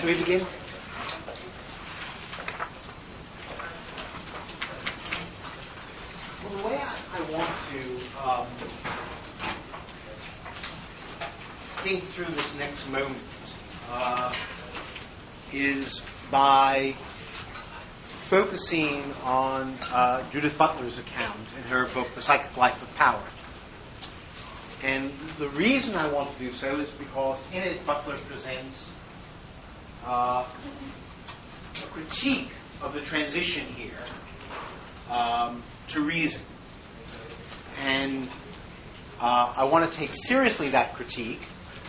Shall we begin? Well, the way I want to think through this next moment is by focusing on Judith Butler's account in her book, The Psychic Life of Power. And the reason I want to do so is because in it Butler presents a critique of the transition here to reason. And I want to take seriously that critique.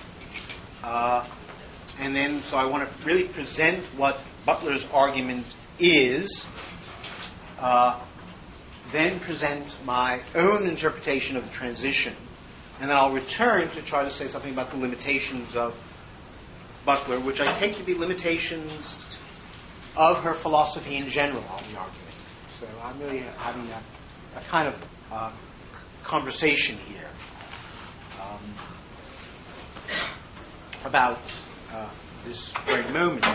And then, so I want to really present what Butler's argument is, then present my own interpretation of the transition, and then I'll return to try to say something about the limitations of Butler, which I take to be limitations of her philosophy in general, I'll be arguing. So I'm really having a kind of conversation here about this very moment.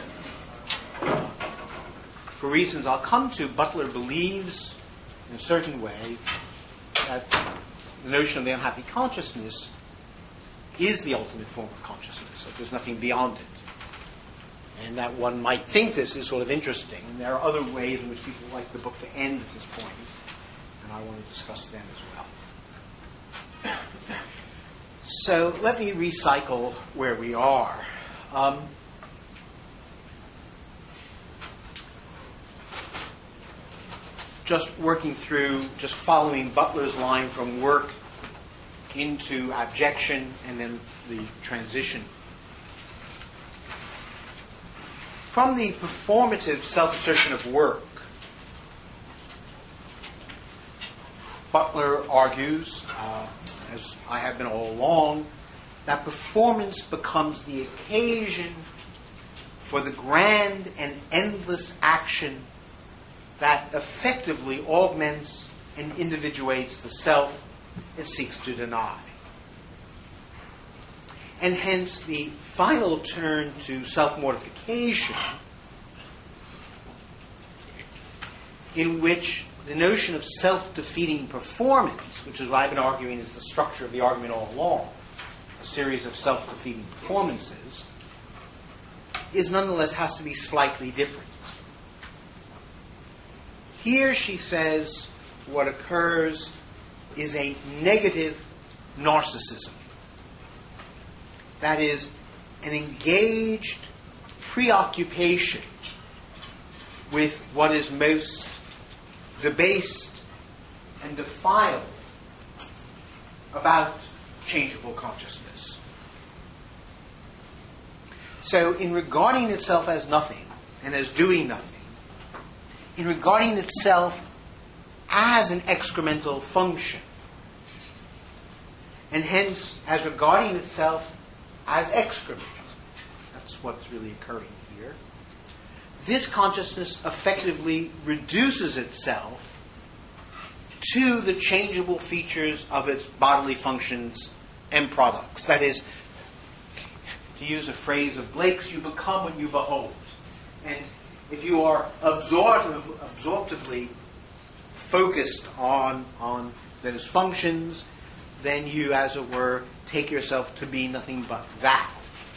For reasons I'll come to, Butler believes in a certain way that the notion of the unhappy consciousness is the ultimate form of consciousness, that there's nothing beyond it. And that one might think this is sort of interesting. And there are other ways in which people like the book to end at this point, and I want to discuss them as well. So let me recycle where we are. Just working through, just following Butler's line from work into abjection and then the transition. From the performative self-assertion of work, Butler argues, as I have been all along, that performance becomes the occasion for the grand and endless action that effectively augments and individuates the self it seeks to deny. And hence the final turn to self-mortification, in which the notion of self-defeating performance, which is what I've been arguing is the structure of the argument all along, a series of self-defeating performances, is nonetheless has to be slightly different. Here, she says, what occurs is a negative narcissism. That is, an engaged preoccupation with what is most debased and defiled about changeable consciousness. So, in regarding itself as nothing and as doing nothing, in regarding itself as an excremental function, and hence as regarding itself as excrement. That's what's really occurring here. This consciousness effectively reduces itself to the changeable features of its bodily functions and products. That is, to use a phrase of Blake's, you become what you behold. And if you are absorptively focused on those functions, then you, as it were, take yourself to be nothing but that.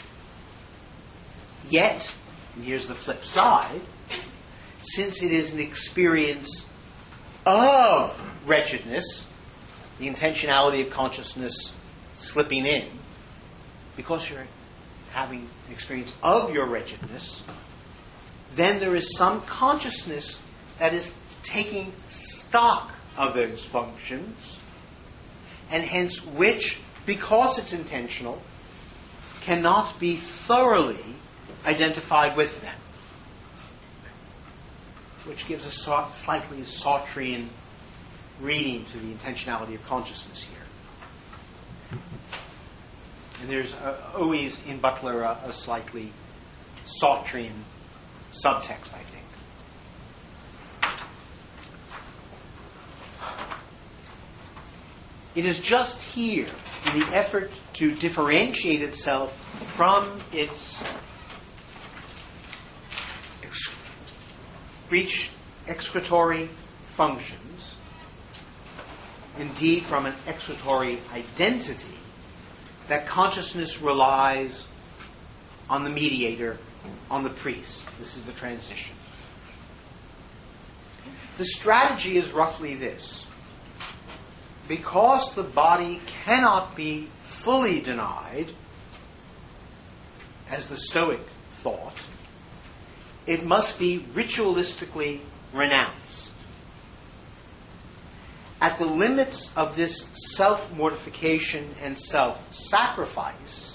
Yet, and here's the flip side, since it is an experience of wretchedness, the intentionality of consciousness slipping in, because you're having an experience of your wretchedness, then there is some consciousness that is taking stock of those functions, and hence which, because it's intentional, cannot be thoroughly identified with them, which gives a slightly Sartrean reading to the intentionality of consciousness here. And there's always in Butler a slightly Sartrean subtext, I think. It is just here, in the effort to differentiate itself from its reach excretory functions, indeed from an excretory identity, that consciousness relies on the mediator, on the priest. This is the transition. The strategy is roughly this. Because the body cannot be fully denied, as the Stoic thought, it must be ritualistically renounced. At the limits of this self-mortification and self-sacrifice,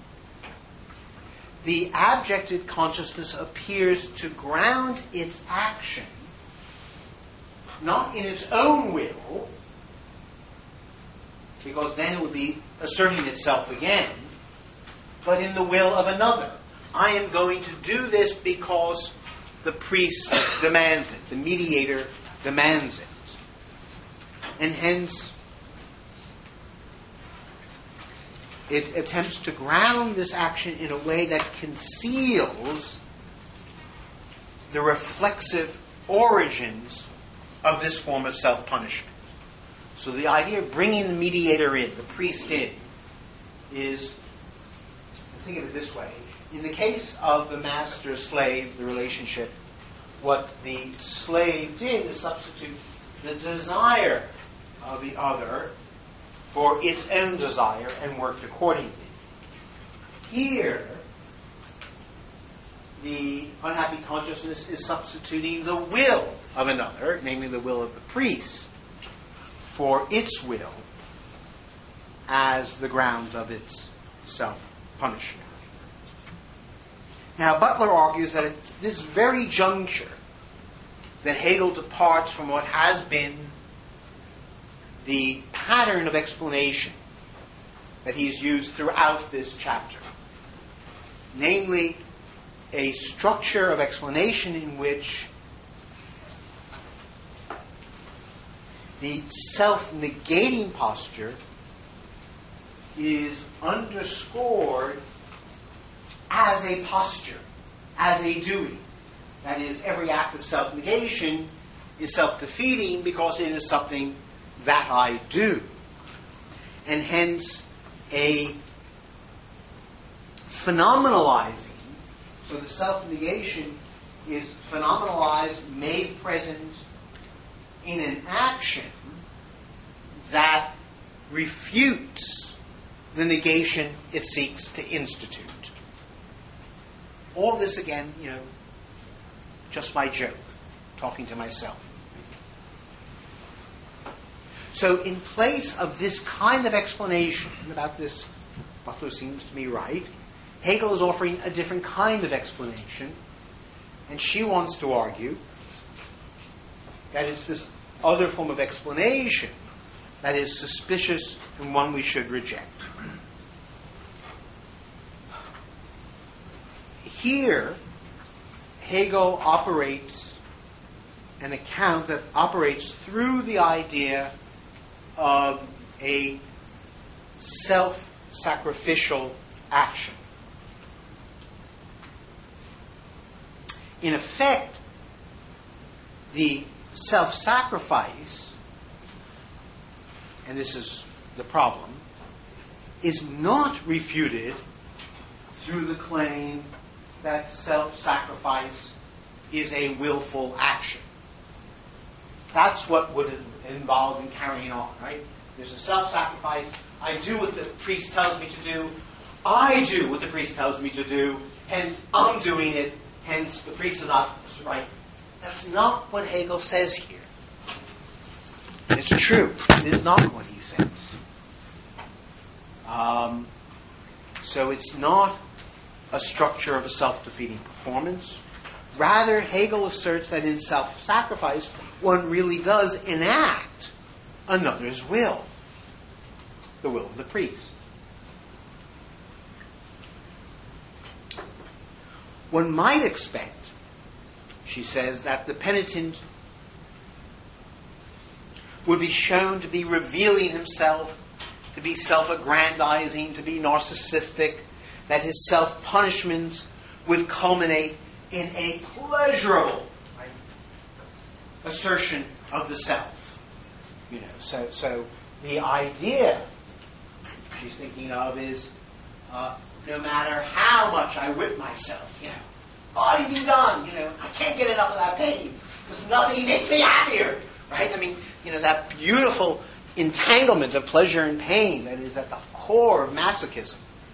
the abjected consciousness appears to ground its action not in its own will, because then it would be asserting itself again, but in the will of another. I am going to do this because the priest demands it, the mediator demands it. And hence, it attempts to ground this action in a way that conceals the reflexive origins of this form of self-punishment. So the idea of bringing the mediator in, the priest in, is, think of it this way. In the case of the master-slave, the relationship, what the slave did is substitute the desire of the other for its own desire and worked accordingly. Here, the unhappy consciousness is substituting the will of another, namely the will of the priest, for its will as the ground of its self-punishment. Now, Butler argues that it's this very juncture that Hegel departs from what has been the pattern of explanation that he's used throughout this chapter. Namely, a structure of explanation in which the self-negating posture is underscored as a posture, as a duty. That is, every act of self-negation is self-defeating because it is something that I do. And hence, a phenomenalizing, so the self-negation is phenomenalized, made present in an action that refutes the negation it seeks to institute. All this, again, just my joke, talking to myself. So in place of this kind of explanation about this, Butler seems to me right, Hegel is offering a different kind of explanation, and she wants to argue that it's this other form of explanation that is suspicious and one we should reject. Here, Hegel operates an account that operates through the idea of a self-sacrificial action. In effect, the self-sacrifice, and this is the problem, is not refuted through the claim that self-sacrifice is a willful action. That's what would involve in carrying on, right? There's a self-sacrifice. I do what the priest tells me to do. I do what the priest tells me to do. Hence, I'm doing it. Hence, the priest is not right. That's not what Hegel says here. It's true. It is not what he says. So it's not a structure of a self-defeating performance. Rather, Hegel asserts that in self-sacrifice, one really does enact another's will, the will of the priest. One might expect, she says, that the penitent would be shown to be revealing himself, to be self-aggrandizing, to be narcissistic, that his self-punishments would culminate in a pleasurable, assertion of the self. So the idea she's thinking of is no matter how much I whip myself, body be done, I can't get enough of that pain because nothing makes me happier, right? I mean, that beautiful entanglement of pleasure and pain that is at the core of masochism.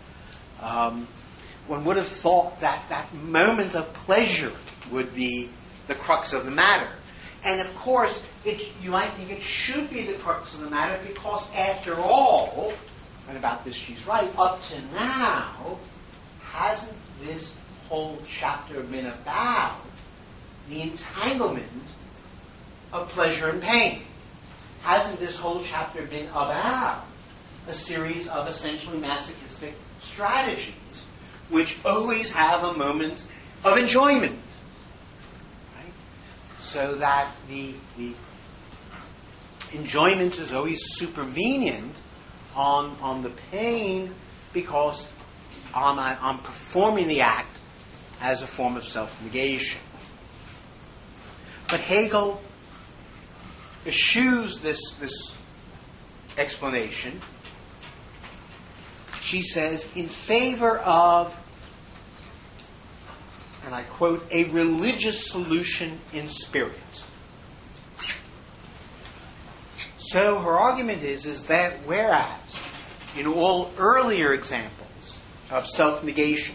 One would have thought that moment of pleasure would be the crux of the matter. And of course, you might think it should be the crux of the matter because after all, and about this she's right, up to now, hasn't this whole chapter been about the entanglement of pleasure and pain? Hasn't this whole chapter been about a series of essentially masochistic strategies which always have a moment of enjoyment? Right? So that the enjoyment is always supervenient on the pain because I'm performing the act as a form of self-negation. But Hegel eschews this explanation. She says, in favor of, and I quote, a religious solution in spirit. So her argument is that whereas in all earlier examples of self-negation,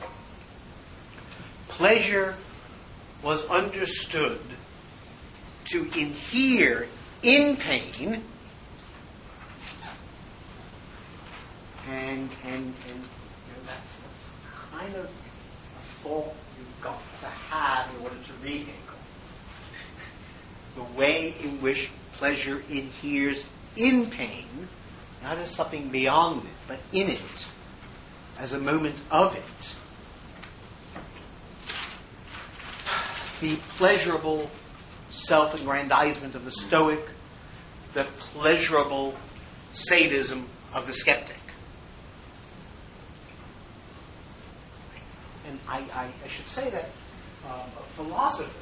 pleasure was understood to inhere in pain, and that's kind of a thought you've got to have in order to read Hegel. The way in which pleasure inheres in pain, not as something beyond it, but in it, as a moment of it. The pleasurable self-aggrandizement of the Stoic, the pleasurable sadism of the skeptic. And I should say that philosophers,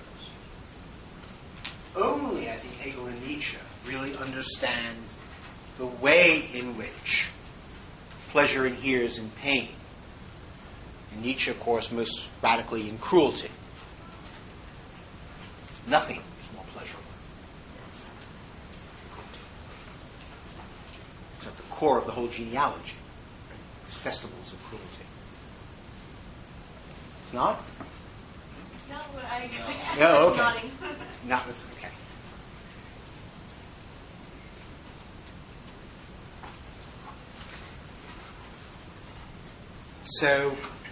only I think Hegel and Nietzsche really understand the way in which pleasure inheres in pain. And Nietzsche, of course, most radically in cruelty. Nothing is more pleasurable. It's at the core of the whole genealogy. It's festivals of cruelty. It's not? Not what I No, okay. nodding. Not this, okay. So,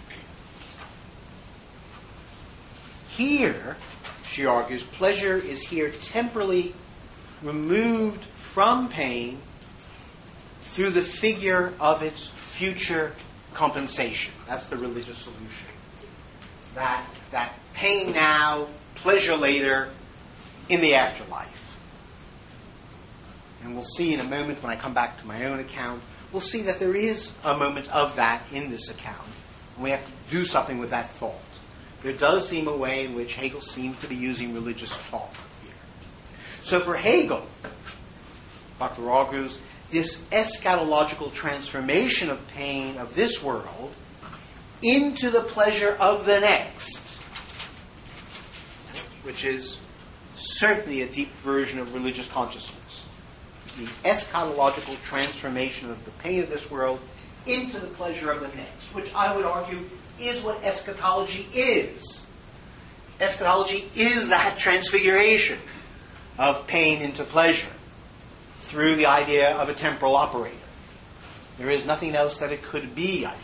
here, she argues, pleasure is here temporally removed from pain through the figure of its future compensation. That's the religious solution. That pain now, pleasure later, in the afterlife. And we'll see in a moment when I come back to my own account, we'll see that there is a moment of that in this account. And we have to do something with that thought. There does seem a way in which Hegel seems to be using religious thought here. So for Hegel, Dr. argues, this eschatological transformation of pain of this world into the pleasure of the next, which is certainly a deep version of religious consciousness. The eschatological transformation of the pain of this world into the pleasure of the next, which I would argue is what eschatology is. Eschatology is that transfiguration of pain into pleasure through the idea of a temporal operator. There is nothing else that it could be, I think.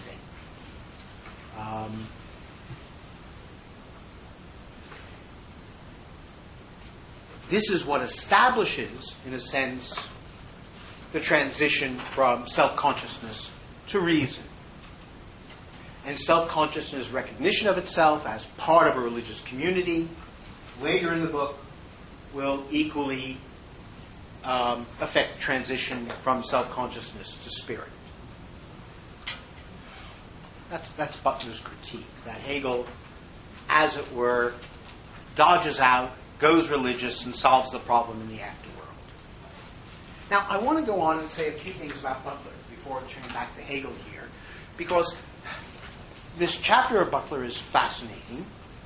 This is what establishes, in a sense, the transition from self-consciousness to reason. And self-consciousness recognition of itself as part of a religious community, later in the book, will equally affect the transition from self-consciousness to spirit. That's Butler's critique, that Hegel, as it were, dodges out, goes religious, and solves the problem in the afterworld. Now, I want to go on and say a few things about Butler before turning back to Hegel here, because this chapter of Butler is fascinating.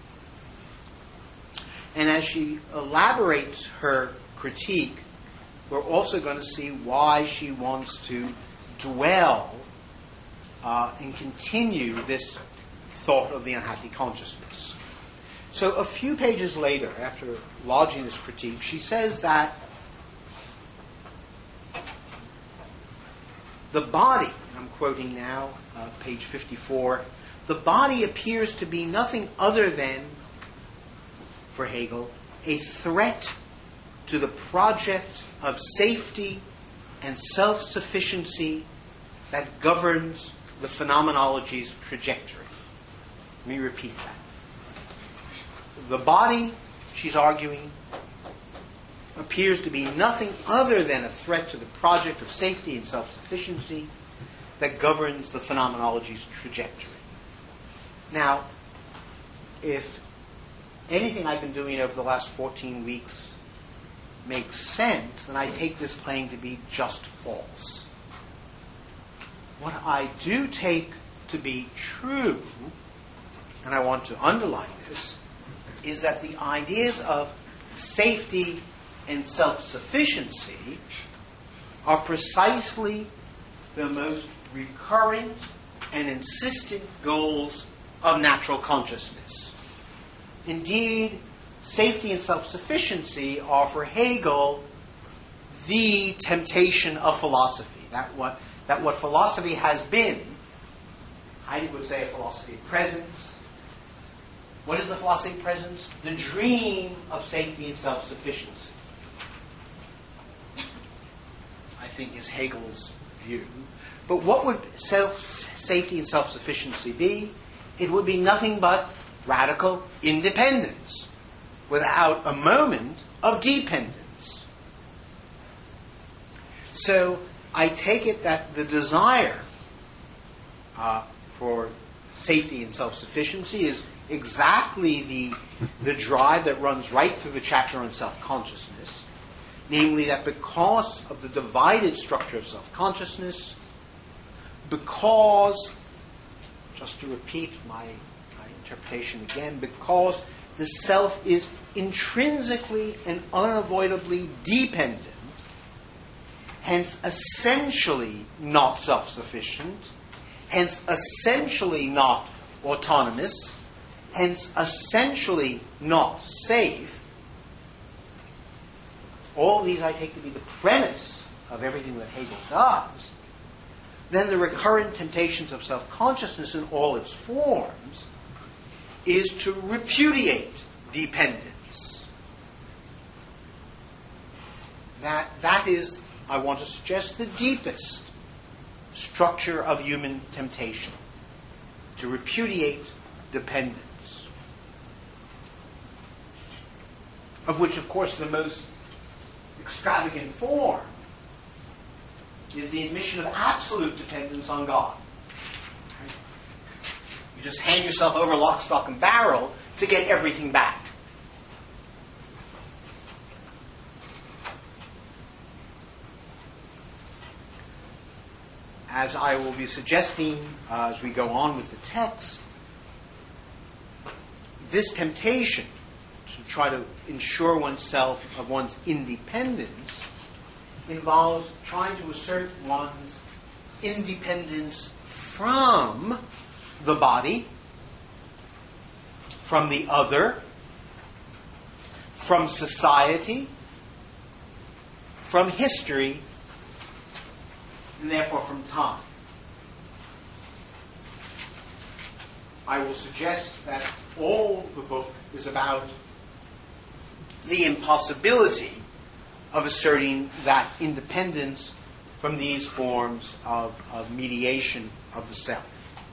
And as she elaborates her critique, we're also going to see why she wants to dwell and continue this thought of the unhappy consciousness. So a few pages later, after lodging this critique, she says that the body, I'm quoting now, page 54, the body appears to be nothing other than, for Hegel, a threat to the project of safety and self-sufficiency that governs the phenomenology's trajectory. Let me repeat that. The body, she's arguing, appears to be nothing other than a threat to the project of safety and self-sufficiency that governs the phenomenology's trajectory. Now, if anything I've been doing over the last 14 weeks makes sense, then I take this claim to be just false. What I do take to be true, and I want to underline this, is that the ideas of safety and self-sufficiency are precisely the most recurrent and insistent goals of natural consciousness. Indeed, safety and self-sufficiency are for Hegel the temptation of philosophy. That what philosophy has been, Heidegger would say a philosophy of presence. What is the philosophy of presence? The dream of safety and self-sufficiency, I think, is Hegel's view. But what would safety and self-sufficiency be? It would be nothing but radical independence without a moment of dependence. So I take it that the desire for safety and self-sufficiency is exactly the drive that runs right through the chapter on self-consciousness, namely that because of the divided structure of self-consciousness, because, just to repeat my interpretation again, because the self is intrinsically and unavoidably dependent, hence essentially not self-sufficient, hence essentially not autonomous, hence essentially not safe. All these I take to be the premise of everything that Hegel does. Then the recurrent temptations of self-consciousness in all its forms is to repudiate dependence. That is, I want to suggest, the deepest structure of human temptation, to repudiate dependence, of which, of course, the most extravagant form is the admission of absolute dependence on God. You just hand yourself over lock, stock, and barrel to get everything back. As I will be suggesting as we go on with the text, this temptation to try to ensure oneself of one's independence involves trying to assert one's independence from the body, from the other, from society, from history, and therefore from time. I will suggest that all the book is about the impossibility of asserting that independence from these forms of mediation of the self.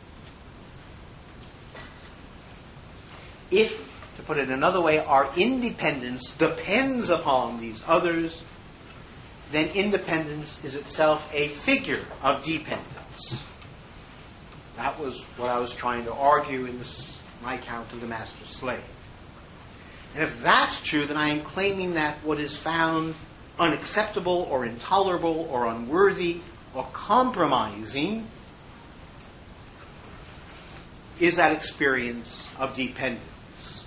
If, to put it another way, our independence depends upon these others, then independence is itself a figure of dependence. That was what I was trying to argue in my account of the master-slave. And if that's true, then I am claiming that what is found unacceptable or intolerable or unworthy or compromising is that experience of dependence.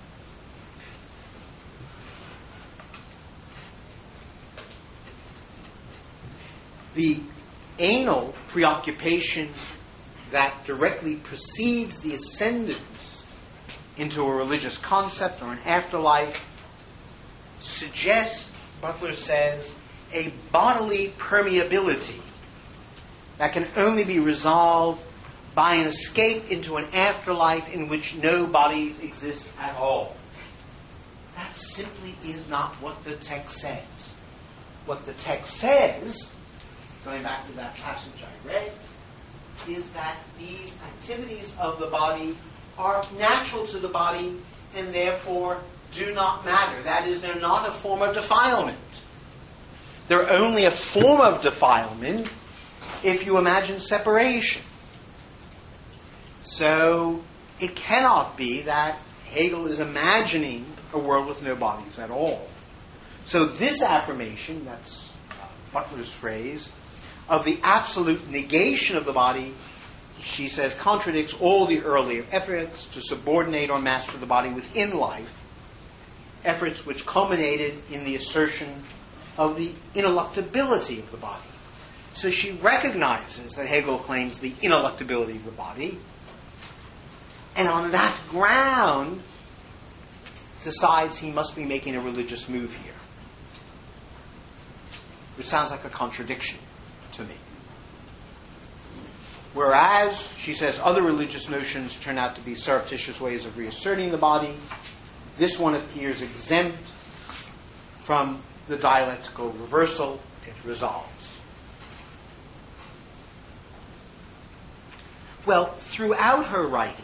The anal preoccupation that directly precedes the ascendance into a religious concept or an afterlife suggests, Butler says, a bodily permeability that can only be resolved by an escape into an afterlife in which no bodies exist at all. That simply is not what the text says. What the text says, going back to that passage I read, is that these activities of the body are natural to the body and therefore do not matter. That is, they're not a form of defilement. They're only a form of defilement if you imagine separation. So it cannot be that Hegel is imagining a world with no bodies at all. So this affirmation, that's Butler's phrase, of the absolute negation of the body, she says, contradicts all the earlier efforts to subordinate or master the body within life, efforts which culminated in the assertion of the ineluctability of the body. So she recognizes that Hegel claims the ineluctability of the body, and on that ground decides he must be making a religious move here, which sounds like a contradiction to me. Whereas, she says, other religious notions turn out to be surreptitious ways of reasserting the body, this one appears exempt from the dialectical reversal it resolves. Well, throughout her writings,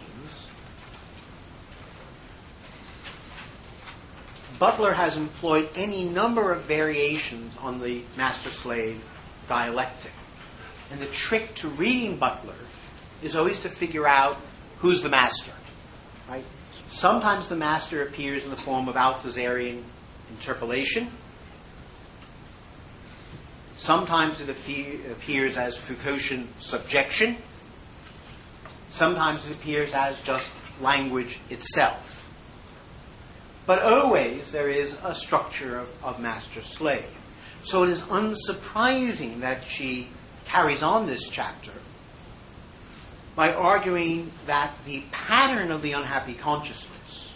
Butler has employed any number of variations on the master-slave dialectic. And the trick to reading Butler is always to figure out who's the master. Right? Sometimes the master appears in the form of Althuserian interpolation. Sometimes it appears as Foucaultian subjection. Sometimes it appears as just language itself. But always there is a structure of master-slave. So it is unsurprising that she carries on this chapter by arguing that the pattern of the unhappy consciousness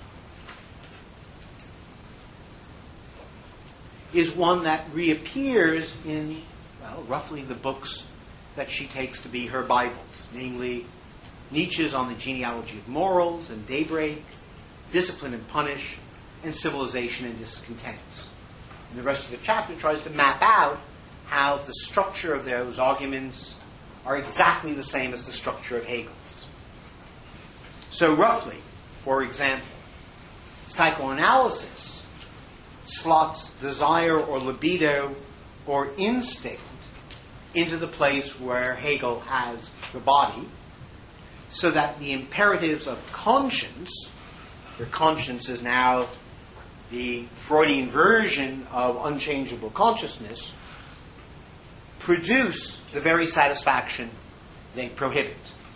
is one that reappears in, well, roughly the books that she takes to be her Bibles, namely Nietzsche's On the Genealogy of Morals and Daybreak, Discipline and Punish, and Civilization and Discontents. And the rest of the chapter tries to map out how the structure of those arguments are exactly the same as the structure of Hegel's. So roughly, for example, psychoanalysis slots desire or libido or instinct into the place where Hegel has the body, so that the imperatives of conscience, where conscience is now the Freudian version of unchangeable consciousness, produce the very satisfaction they prohibit.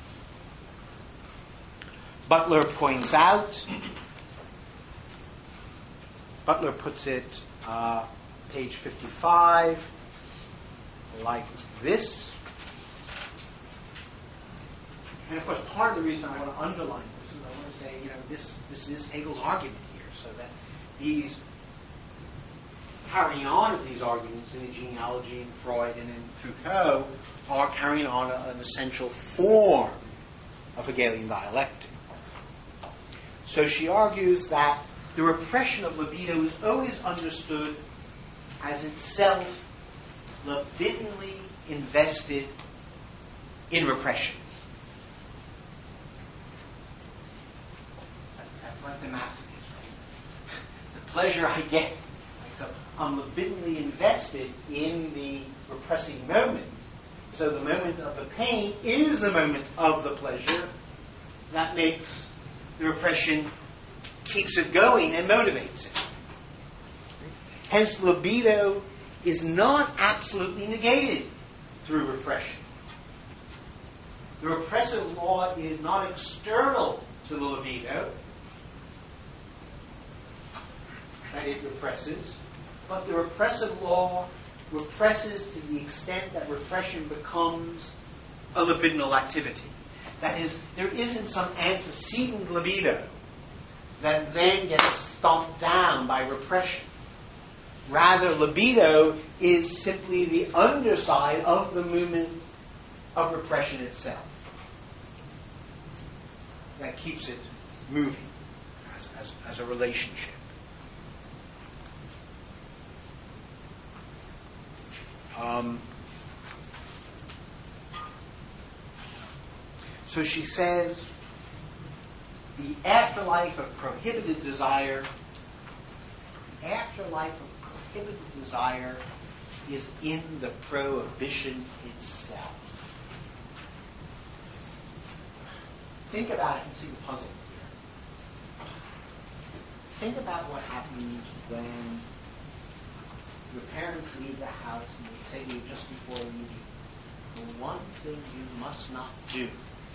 Butler points out, Butler puts it, page 55, like this. And of course, part of the reason I want to underline this is I want to say, this is Hegel's argument here, so that these carrying on of these arguments in the genealogy in Freud and in Foucault are carrying on an essential form of Hegelian dialectic. So she argues that the repression of libido is always understood as itself libidinally invested in repression. That's like the masochist, right? The pleasure I get, so I'm libidinally invested in the repressing moment. So the moment of the pain is the moment of the pleasure that makes the repression keeps it going and motivates it. Hence, libido is not absolutely negated through repression. The repressive law is not external to the libido that it represses, but the repressive law represses to the extent that repression becomes a libidinal activity. That is, there isn't some antecedent libido that then gets stomped down by repression. Rather, libido is simply the underside of the movement of repression itself that keeps it moving as a relationship. So she says, the afterlife of prohibited desire, is in the prohibition itself. Think about it and see the puzzle here. Think about what happens when your parents leave the house and they say to you just before leaving, the one thing you must not do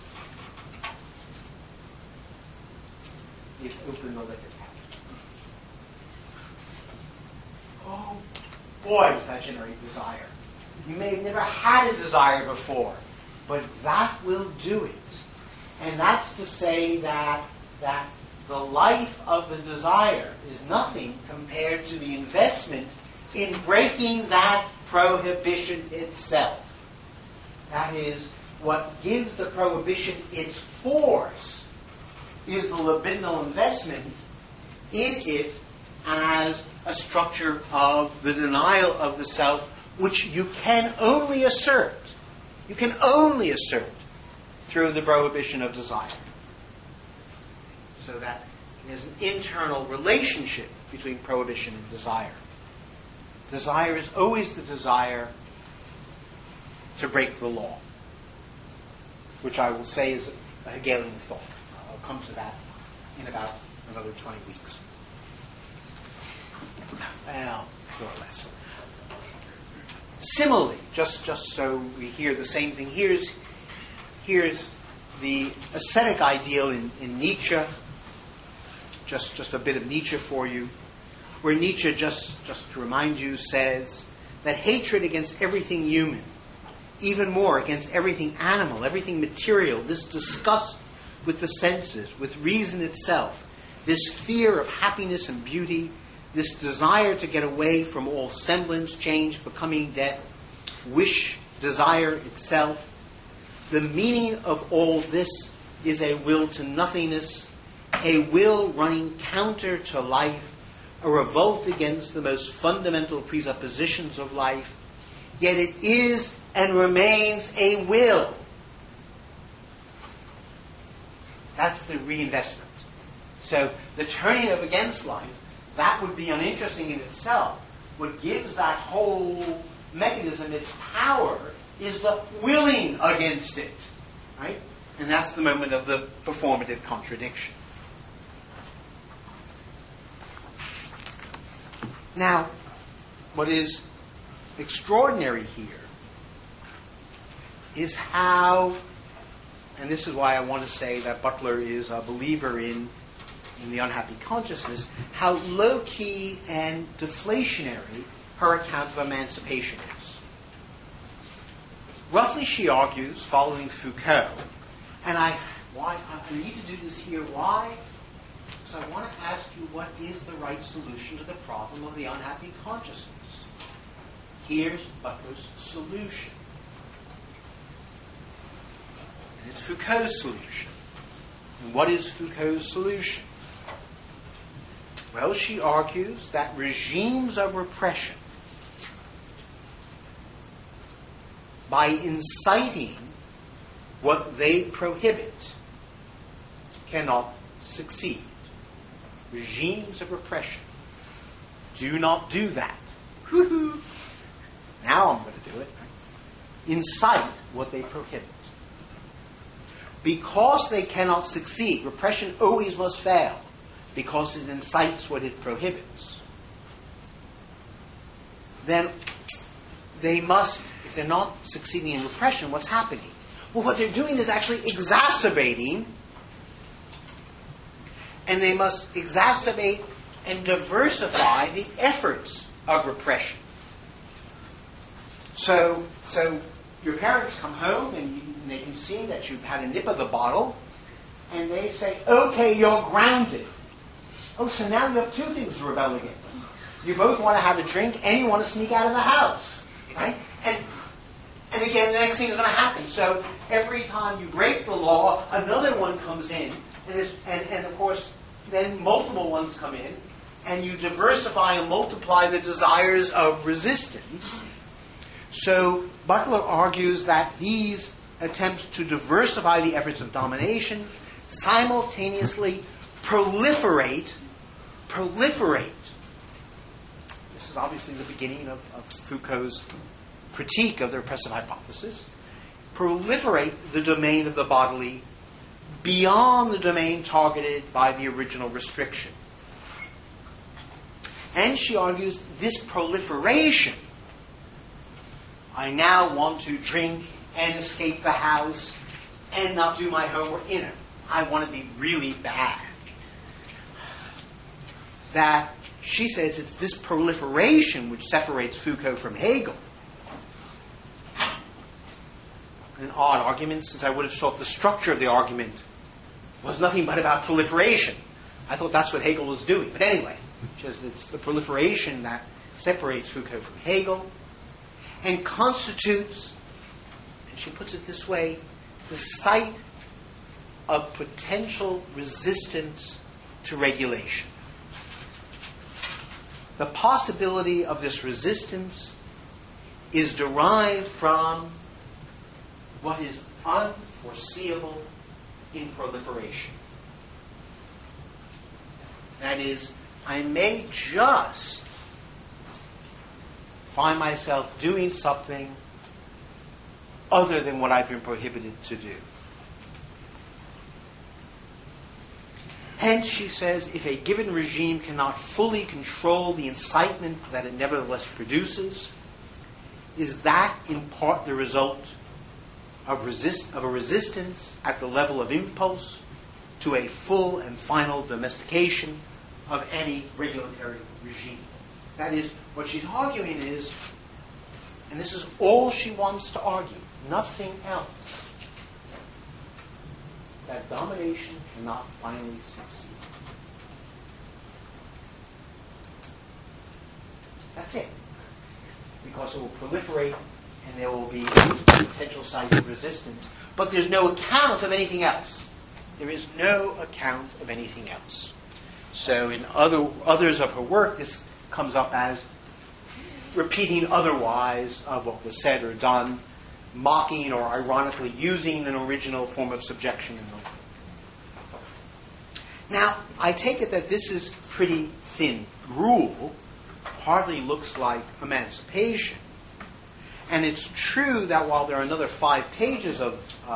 is open the liquor cabinet. Oh boy, does that generate desire. You may have never had a desire before, but that will do it. And that's to say that the life of the desire is nothing compared to the investment in breaking that prohibition itself. That is, what gives the prohibition its force is the libidinal investment in it as a structure of the denial of the self, which you can only assert. You can only assert through the prohibition of desire. So that there's an internal relationship between prohibition and desire. Desire is always the desire to break the law, which I will say is a Hegelian thought. I'll come to that in about another 20 weeks. Well, more or less. Similarly, just so we hear the same thing, here's the ascetic ideal in Nietzsche. Just a bit of Nietzsche for you, where Nietzsche, just to remind you, says that hatred against everything human, even more against everything animal, everything material, this disgust with the senses, with reason itself, this fear of happiness and beauty, this desire to get away from all semblance, change, becoming, death, wish, desire itself, the meaning of all this is a will to nothingness, a will running counter to life, a revolt against the most fundamental presuppositions of life, yet it is and remains a will. That's the reinvestment. So the turning up against life, that would be uninteresting in itself. What gives that whole mechanism its power is the willing against it. Right? And that's the moment of the performative contradiction. Now, what is extraordinary here is how, and this is why I want to say that Butler is a believer in the unhappy consciousness, how low-key and deflationary her account of emancipation is. Roughly, she argues, following Foucault, and I need to do this here. Why? So I want to ask you, what is the right solution to the problem of the unhappy consciousness? Here's Butler's solution. And it's Foucault's solution. And what is Foucault's solution? Well, she argues that regimes of repression, by inciting what they prohibit, cannot succeed. Regimes of repression do not do that. Woohoo! Now I'm going to do it. Incite what they prohibit. Because they cannot succeed, repression always must fail. because it incites what it prohibits, then they must, if they're not succeeding in repression, what's happening? Well, what they're doing is actually exacerbating, and they must exacerbate and diversify the efforts of repression. So your parents come home and they can see that you've had a nip of the bottle, and they say, okay, you're grounded. Oh, so now you have two things to rebel against. You both want to have a drink and you want to sneak out of the house. Right? And again, the next thing is going to happen. So every time you break the law, another one comes in, and of course, then multiple ones come in, and you diversify and multiply the desires of resistance. So Butler argues that these attempts to diversify the efforts of domination simultaneously proliferate. This is obviously the beginning of Foucault's critique of the repressive hypothesis. Proliferate the domain of the bodily beyond the domain targeted by the original restriction. And she argues this proliferation, I now want to drink and escape the house and not do my homework in it. I want to be really bad. That she says it's this proliferation which separates Foucault from Hegel. An odd argument, since I would have thought the structure of the argument was nothing but about proliferation. I thought that's what Hegel was doing. But anyway, it's the proliferation that separates Foucault from Hegel and constitutes, and she puts it this way, the site of potential resistance to regulation. The possibility of this resistance is derived from what is unforeseeable in proliferation. That is, I may just find myself doing something other than what I've been prohibited to do. Hence, she says, if a given regime cannot fully control the incitement that it nevertheless produces, is that in part the result of a resistance at the level of impulse to a full and final domestication of any regulatory regime? That is, what she's arguing is, and this is all she wants to argue, nothing else, that domination cannot finally succeed. That's it. Because it will proliferate and there will be potential sites of resistance. But there's no account of anything else. There is no account of anything else. So in others of her work, this comes up as repeating otherwise of what was said or done, mocking or ironically using an original form of subjection in the way. Now, I take it that this is pretty thin gruel, hardly looks like emancipation. And it's true that while there are another five chapters of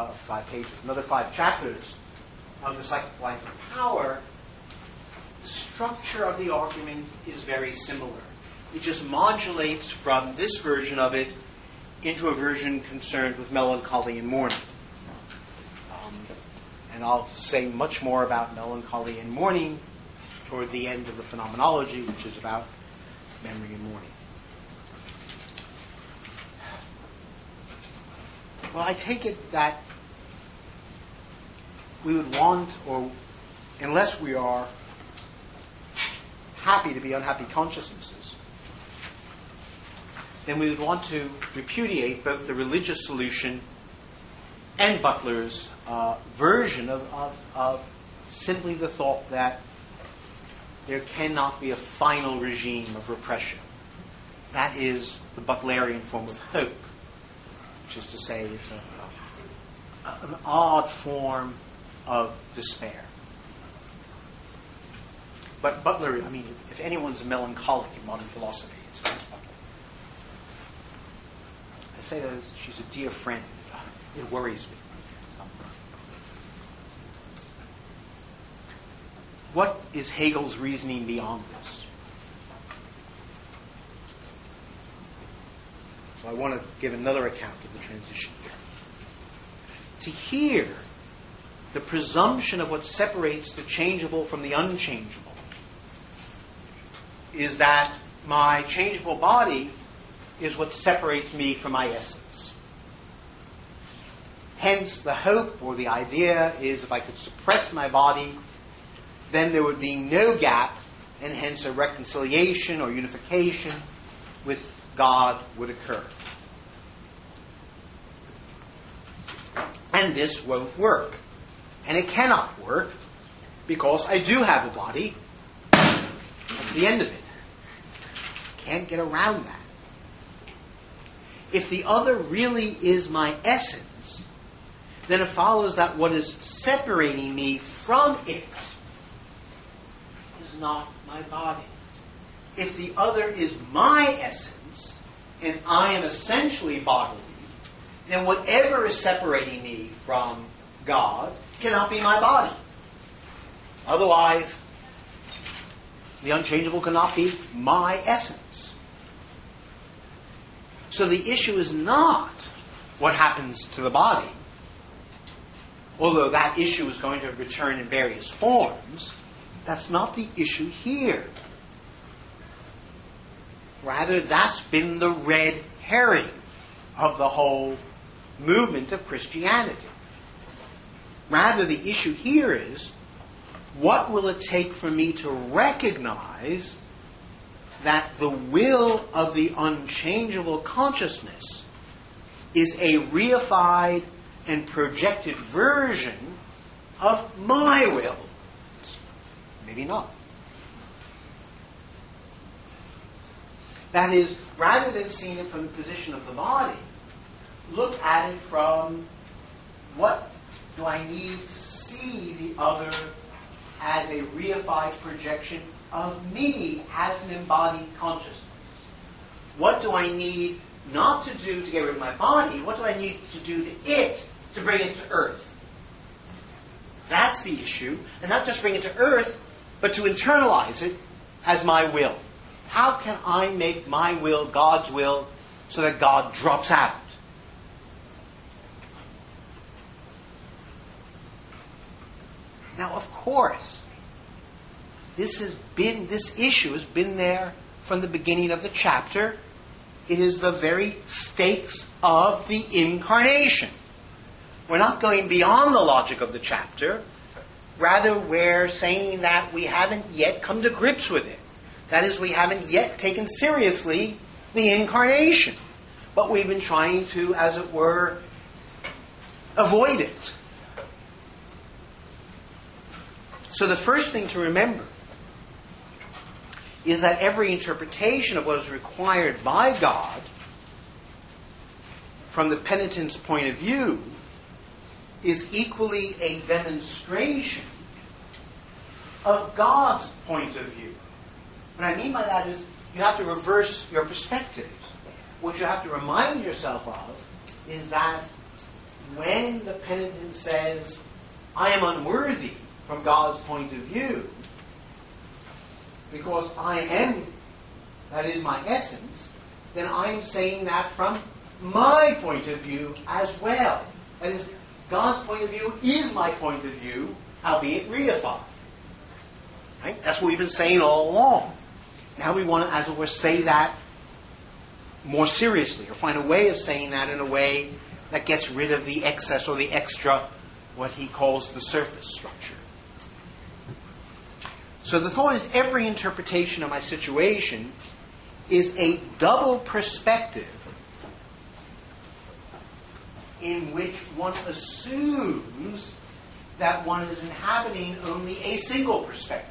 the Psychic Life of Power, the structure of the argument is very similar. It just modulates from this version of it into a version concerned with melancholy and mourning. And I'll say much more about melancholy and mourning toward the end of the phenomenology, which is about memory and mourning. Well, I take it that we would want, or unless we are happy to be unhappy consciousnesses, then we would want to repudiate both the religious solution and Butler's version of simply the thought that there cannot be a final regime of repression. That is the Butlerian form of hope, which is to say it's an odd form of despair. But Butler, I mean, if anyone's a melancholic in modern philosophy, it's Butler. I say that she's a dear friend. It worries me. What is Hegel's reasoning beyond this? So I want to give another account of the transition here. To hear the presumption of what separates the changeable from the unchangeable is that my changeable body is what separates me from my essence. Hence, the hope or the idea is if I could suppress my body, then there would be no gap, and hence a reconciliation or unification with God would occur. And this won't work. And it cannot work because I do have a body. That's the end of it. Can't get around that. If the other really is my essence, then it follows that what is separating me from it is not my body. If the other is my essence, and I am essentially bodily, then whatever is separating me from God cannot be my body. Otherwise, the unchangeable cannot be my essence. So the issue is not what happens to the body, although that issue is going to return in various forms. That's not the issue here. Rather, that's been the red herring of the whole movement of Christianity. Rather, the issue here is, what will it take for me to recognize that the will of the unchangeable consciousness is a reified and projected version of my will? Maybe not. That is, rather than seeing it from the position of the body, look at it from what do I need to see the other as a reified projection of me as an embodied consciousness. What do I need not to do to get rid of my body? What do I need to do to it to bring it to earth? That's the issue. And not just bring it to earth, but to internalize it as my will. How can I make my will God's will so that God drops out? Now, of course, this issue has been there from the beginning of the chapter. It is the very stakes of the incarnation. We're not going beyond the logic of the chapter. Rather, we're saying that we haven't yet come to grips with it. That is, we haven't yet taken seriously the incarnation. But we've been trying to, as it were, avoid it. So the first thing to remember is that every interpretation of what is required by God from the penitent's point of view is equally a demonstration of God's point of view. What I mean by that is you have to reverse your perspectives. What you have to remind yourself of is that when the penitent says, I am unworthy from God's point of view, because I am, that is my essence, then I'm saying that from my point of view as well. That is, God's point of view is my point of view, albeit reified. Right? That's what we've been saying all along. Now we want to, as it were, say that more seriously, or find a way of saying that in a way that gets rid of the excess or the extra, what he calls the surface structure. So the thought is every interpretation of my situation is a double perspective in which one assumes that one is inhabiting only a single perspective.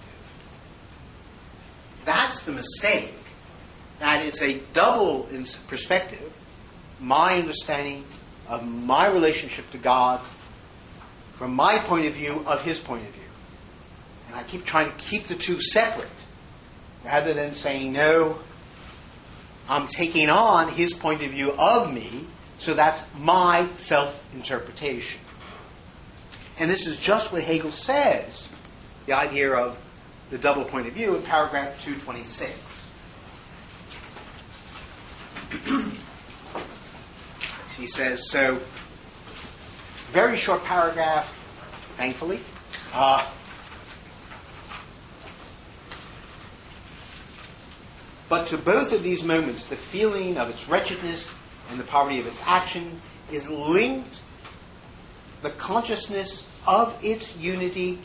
That's the mistake. That it's a double perspective, my understanding of my relationship to God from my point of view of his point of view. And I keep trying to keep the two separate rather than saying, no, I'm taking on his point of view of me, so that's my self-interpretation. And this is just what Hegel says, the idea of the double point of view in paragraph 226. He says, so, very short paragraph, thankfully. But to both of these moments, the feeling of its wretchedness and the poverty of its action is linked the consciousness of its unity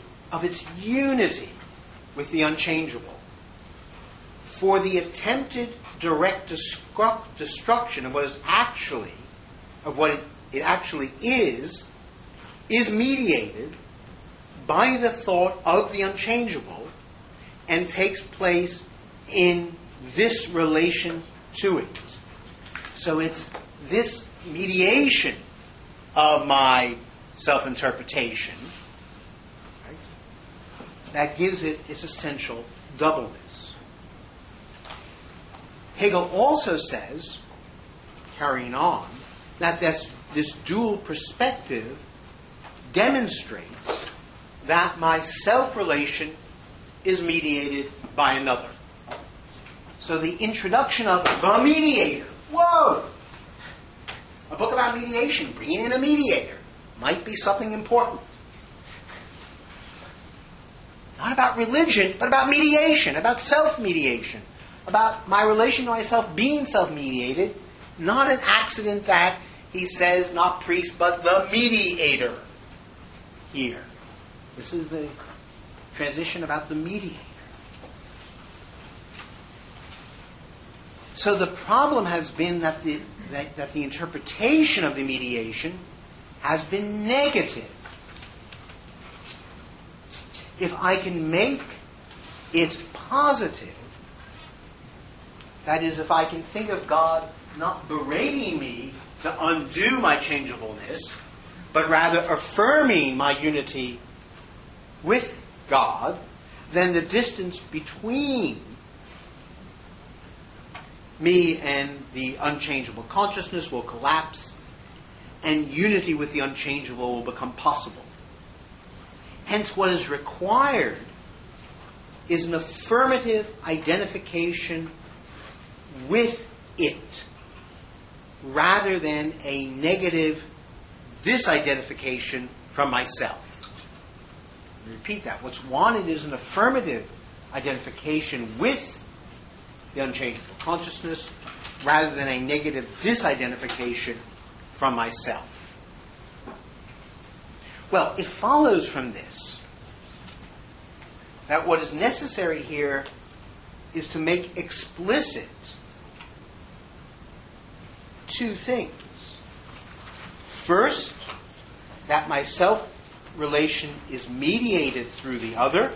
with the unchangeable. For the attempted direct destruction of what it actually is mediated by the thought of the unchangeable and takes place in this relation to it. So it's this mediation of my self-interpretation, right, that gives it its essential doubleness. Hegel also says, carrying on, that this dual perspective demonstrates that my self-relation is mediated by another. So the introduction of the mediator, whoa! A book about mediation, bringing in a mediator, might be something important. Not about religion, but about mediation, about self-mediation, about my relation to myself being self-mediated. Not an accident that he says, not priest, but the mediator here. This is the transition about the mediator. So the problem has been that the interpretation of the mediation has been negative. If I can make it positive, that is, if I can think of God not berating me to undo my changeableness, but rather affirming my unity with God, then the distance between me and the unchangeable consciousness will collapse, and unity with the unchangeable will become possible. Hence, what is required is an affirmative identification with it, rather than a negative disidentification from myself. Repeat that. What's wanted is an affirmative identification with the unchangeable consciousness, rather than a negative disidentification from myself. Well, it follows from this that what is necessary here is to make explicit two things. First, that my self-relation is mediated through the other,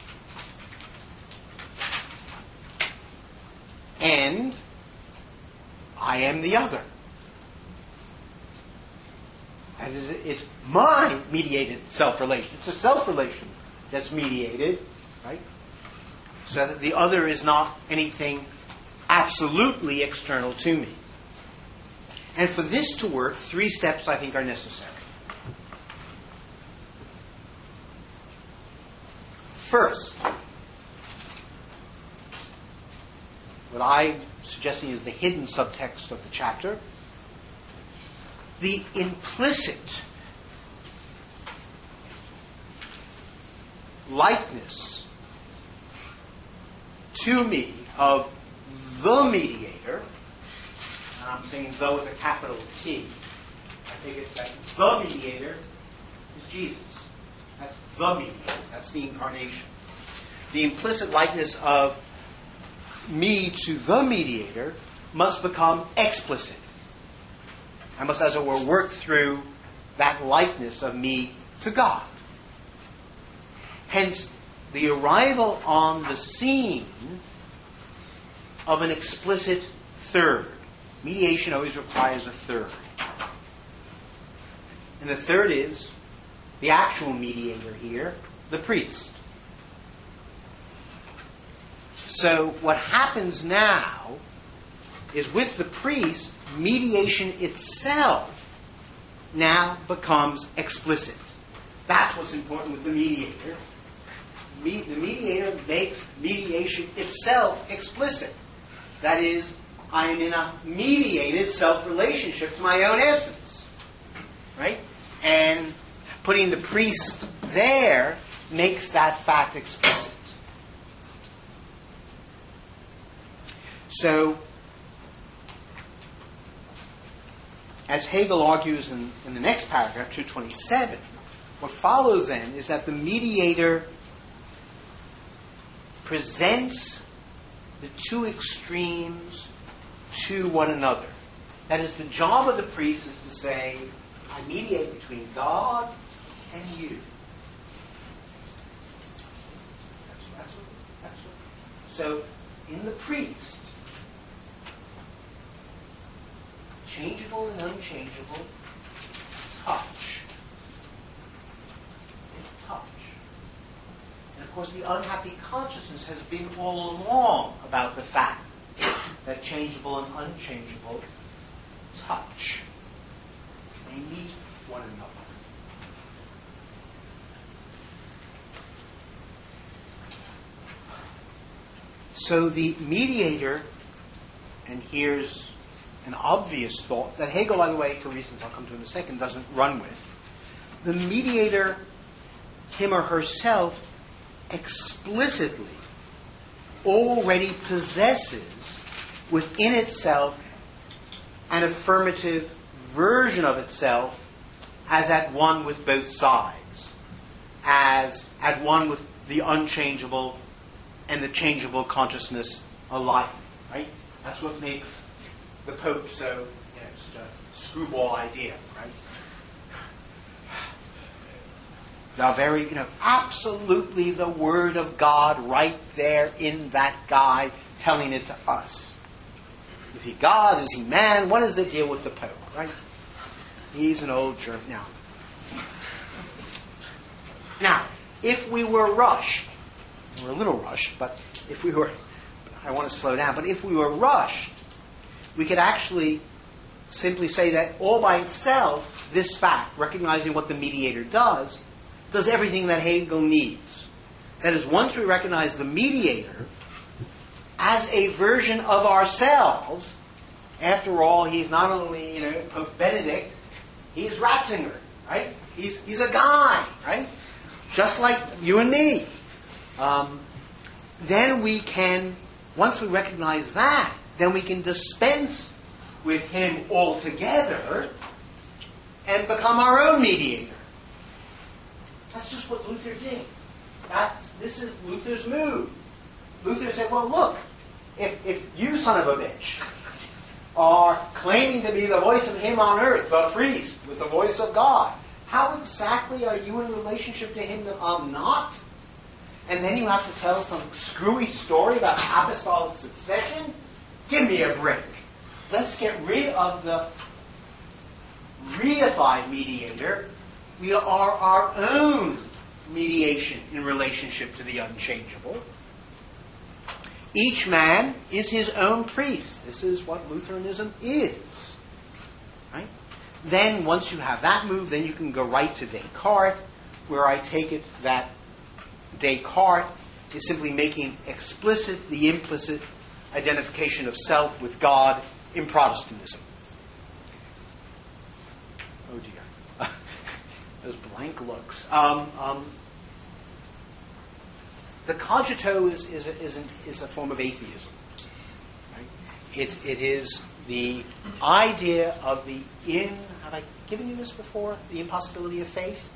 and I am the other. That is, it's my mediated self-relation. It's a self-relation that's mediated, right? So that the other is not anything absolutely external to me. And for this to work, 3 steps I think are necessary. First, what I'm suggesting is the hidden subtext of the chapter, the implicit likeness to me of the mediator, and I'm saying the with a capital T. I think it's that the mediator is Jesus. That's the mediator. That's the incarnation. The implicit likeness of me to the mediator must become explicit. I must, as it were, work through that likeness of me to God. Hence, the arrival on the scene of an explicit third. Mediation always requires a third. And the third is the actual mediator here, the priest. So what happens now is with the priest, mediation itself now becomes explicit. That's what's important with the mediator. the mediator makes mediation itself explicit. That is, I am in a mediated self-relationship to my own essence. Right? And putting the priest there makes that fact explicit. So, as Hegel argues in the next paragraph, 227, what follows then is that the mediator presents the two extremes to one another. That is, the job of the priest is to say, I mediate between God and you. That's what. So, in the priest, changeable and unchangeable, touch. And of course, the unhappy consciousness has been all along about the fact that changeable and unchangeable touch. They meet one another. So the mediator, and here's an obvious thought that Hegel, by the way, for reasons I'll come to in a second, doesn't run with. The mediator, him or herself, explicitly already possesses within itself an affirmative version of itself as at one with both sides, as at one with the unchangeable and the changeable consciousness alike. Right? That's what makes the Pope so, such a screwball idea, right? The very, absolutely the Word of God right there in that guy telling it to us. Is he God? Is he man? What is the deal with the Pope, right? He's an old jerk now. Now, if we were rushed, we're a little rushed, but if we were, I want to slow down, but if we were rushed, we could actually simply say that all by itself, this fact, recognizing what the mediator does everything that Hegel needs. That is, once we recognize the mediator as a version of ourselves, after all, he's not only, Pope Benedict, he's Ratzinger, right? He's a guy, right? Just like you and me. Then we can, once we recognize that, then we can dispense with him altogether and become our own mediator. That's just what Luther did. This is Luther's move. Luther said, well, look, if you, son of a bitch, are claiming to be the voice of him on earth, the priest, with the voice of God, how exactly are you in relationship to him that I'm not? And then you have to tell some screwy story about apostolic succession? Give me a break. Let's get rid of the reified mediator. We are our own mediation in relationship to the unchangeable. Each man is his own priest. This is what Lutheranism is. Right? Then, once you have that move, then you can go right to Descartes, where I take it that Descartes is simply making explicit the implicit identification of self with God in Protestantism. Oh dear. Those blank looks. The cogito is a form of atheism. Right? It is the idea of the have I given you this before? The impossibility of faith?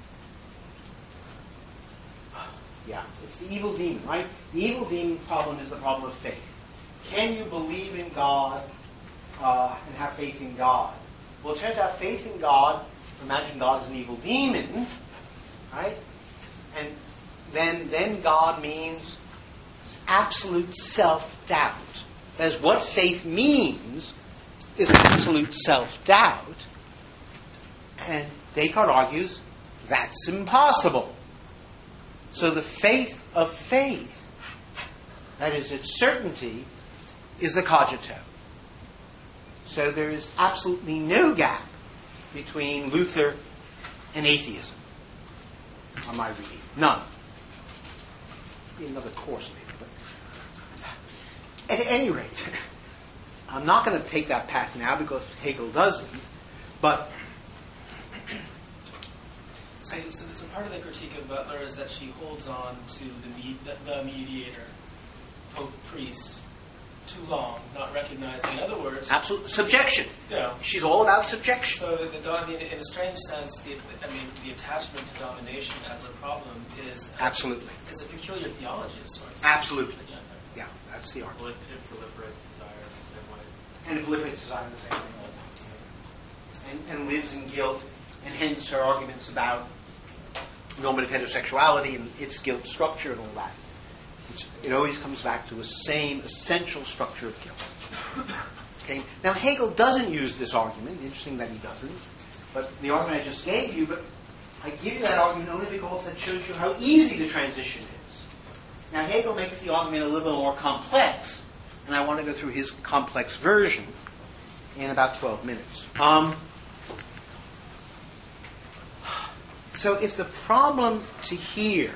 Yeah, it's the evil demon, right? The evil demon problem is the problem of faith. Can you believe in God and have faith in God? Well, it turns out faith in God, imagine God is an evil demon, right? And then God means absolute self-doubt. That is, what faith means is absolute self-doubt. And Descartes argues that's impossible. So the faith of faith, that is its certainty, is the cogito. So there is absolutely no gap between Luther and atheism on my reading. None. be another course maybe. But at any rate, I'm not going to take that path now because Hegel doesn't. But so part of the critique of Butler is that she holds on to the mediator, Pope, priest, too long, not recognizing. In other words, absolute subjection. You know, she's all about subjection. So, in a strange sense, the attachment to domination as a problem is absolutely is a peculiar theology of sorts. Absolutely, yeah, that's the argument. It proliferates desire in the same way, and it proliferates desire in the same way, and lives in guilt, and hence her arguments about normative heterosexuality and its guilt structure and all that. It always comes back to the same essential structure of guilt. Okay. Now Hegel doesn't use this argument. Interesting that he doesn't. But the argument I just gave you, but I give you that argument only because that shows you how easy the transition is. Now Hegel makes the argument a little bit more complex, and I want to go through his complex version in about 12 minutes. So if the problem to here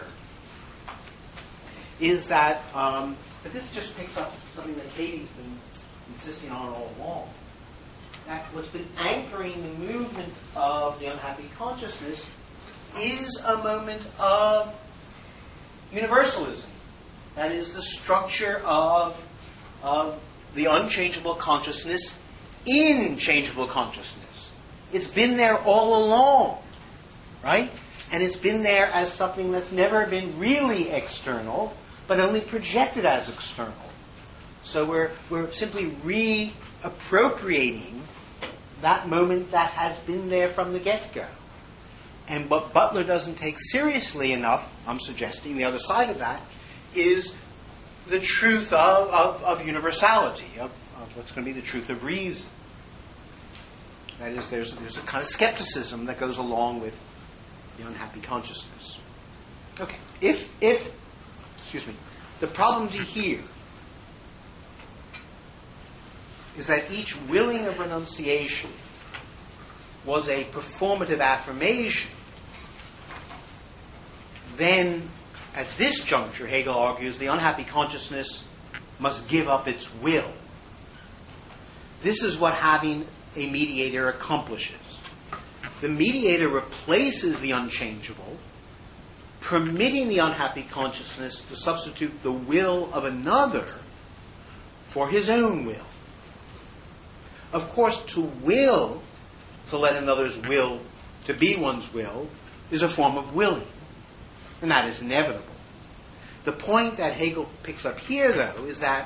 is that, but this just picks up something that Katie's been insisting on all along, that what's been anchoring the movement of the unhappy consciousness is a moment of universalism. That is the structure of the unchangeable consciousness in changeable consciousness. It's been there all along, right? And it's been there as something that's never been really external, but only projected as external. So we're simply reappropriating that moment that has been there from the get-go. And what Butler doesn't take seriously enough, I'm suggesting the other side of that, is the truth of universality, of what's going to be the truth of reason. That is, there's a kind of skepticism that goes along with the unhappy consciousness. Okay, if the problem to hear is that each willing of renunciation was a performative affirmation, then at this juncture, Hegel argues, the unhappy consciousness must give up its will. This is what having a mediator accomplishes. The mediator replaces the unchangeable, permitting the unhappy consciousness to substitute the will of another for his own will. Of course, to will, to let another's will to be one's will, is a form of willing, and that is inevitable. The point that Hegel picks up here, though, is that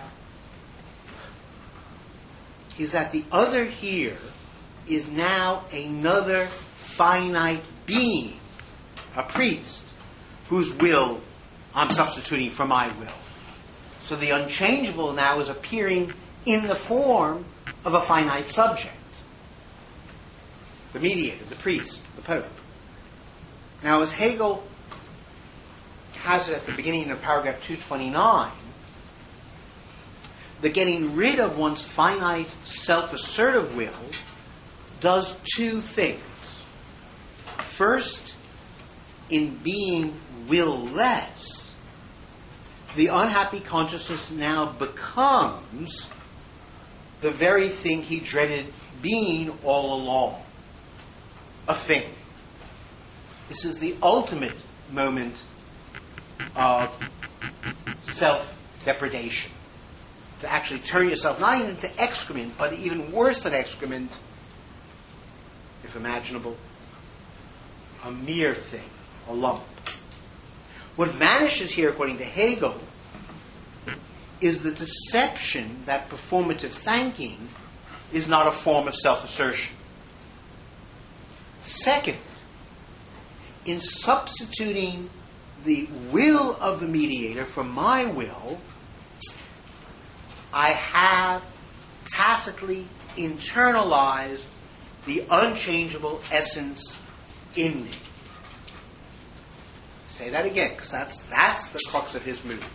the other here is now another finite being, a priest, whose will I'm substituting for my will. So the unchangeable now is appearing in the form of a finite subject. The mediator, the priest, the pope. Now, as Hegel has it at the beginning of paragraph 229, the getting rid of one's finite self-assertive will does two things. First, in being will-less, the unhappy consciousness now becomes the very thing he dreaded being all along, a thing. This is the ultimate moment of self-depredation. To actually turn yourself not even to excrement, but even worse than excrement, if imaginable, a mere thing, a lump. What vanishes here, according to Hegel, is the deception that performative thanking is not a form of self-assertion. Second, in substituting the will of the mediator for my will, I have tacitly internalized the unchangeable essence in me. Say that again, because that's the crux of his movement.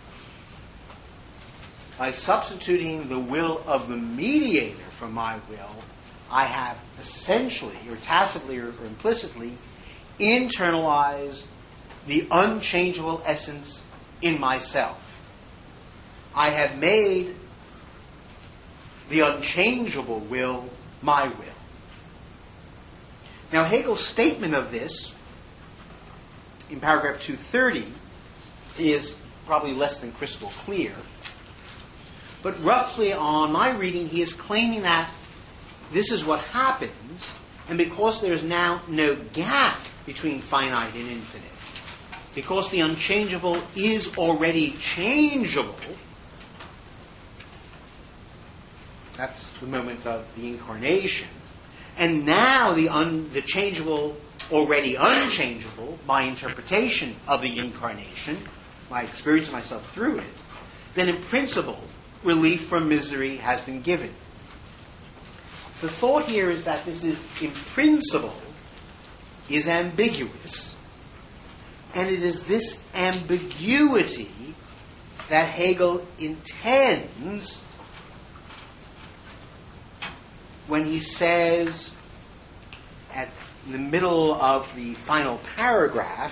By substituting the will of the mediator for my will, I have essentially, or tacitly, or implicitly, internalized the unchangeable essence in myself. I have made the unchangeable will my will. Now, Hegel's statement of this in paragraph 230 is probably less than crystal clear. But roughly on my reading, he is claiming that this is what happens, and because there is now no gap between finite and infinite, because the unchangeable is already changeable, that's the moment of the incarnation, and now the changeable already unchangeable, my interpretation of the incarnation, my experience of myself through it, then in principle, relief from misery has been given. The thought here is that this is, in principle, is ambiguous. And it is this ambiguity that Hegel intends when he says at the middle of the final paragraph,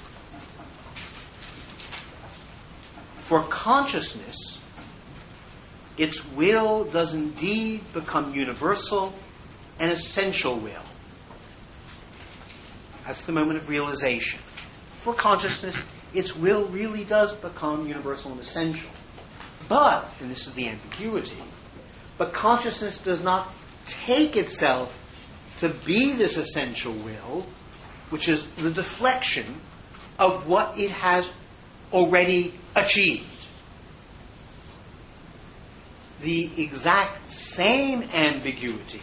for consciousness, its will does indeed become universal and essential will. That's the moment of realization. For consciousness, its will really does become universal and essential. But, and this is the ambiguity, but consciousness does not take itself to be this essential will, which is the deflection of what it has already achieved. The exact same ambiguity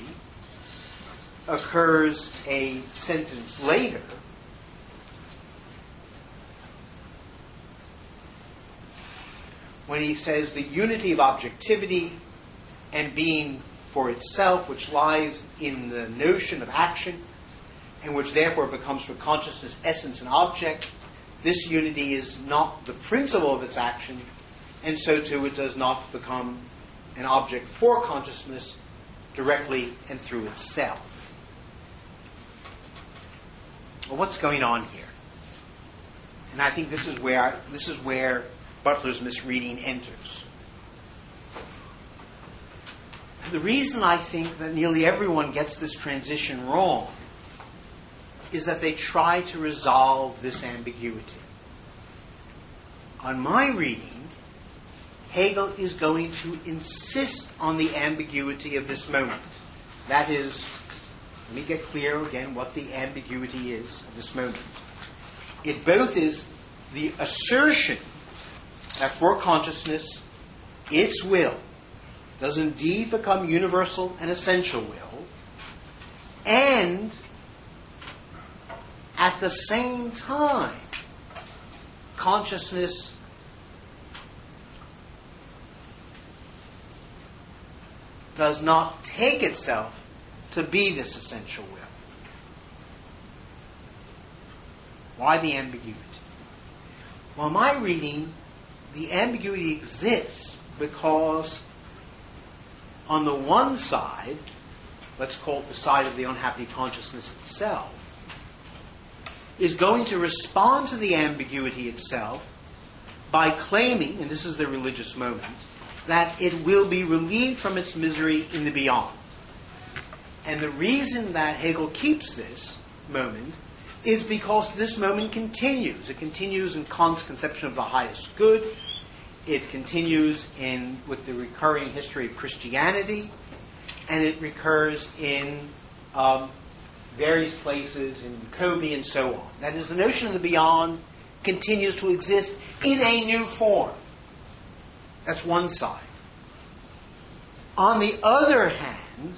occurs a sentence later when he says the unity of objectivity and being for itself, which lies in the notion of action and which therefore becomes for consciousness essence and object, this unity is not the principle of its action, and so too it does not become an object for consciousness directly and through itself. Well, what's going on here? And I think this is where Butler's misreading enters. The reason I think that nearly everyone gets this transition wrong is that they try to resolve this ambiguity. On my reading, Hegel is going to insist on the ambiguity of this moment. That is, let me get clear again what the ambiguity is of this moment. It both is the assertion that for consciousness, its will does indeed become universal and essential will, and at the same time, consciousness does not take itself to be this essential will. Why the ambiguity? Well, in my reading, the ambiguity exists because on the one side, let's call it the side of the unhappy consciousness itself, is going to respond to the ambiguity itself by claiming, and this is the religious moment, that it will be relieved from its misery in the beyond. And the reason that Hegel keeps this moment is because this moment continues. It continues in Kant's conception of the highest good. It continues with the recurring history of Christianity, and it recurs in various places in Kobe and so on. That is, the notion of the beyond continues to exist in a new form. That's one side. On the other hand,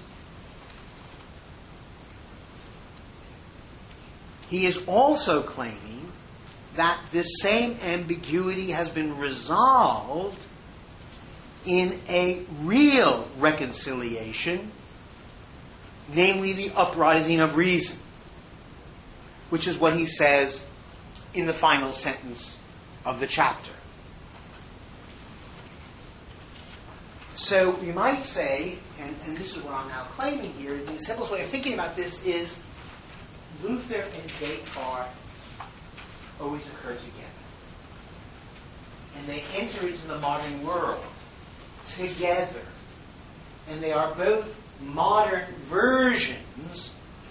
he is also claiming that this same ambiguity has been resolved in a real reconciliation, namely the uprising of reason, which is what he says in the final sentence of the chapter. So you might say, and this is what I'm now claiming here, the simplest way of thinking about this is Luther and Descartes always occur together. and they enter into the modern world together. And they are both modern versions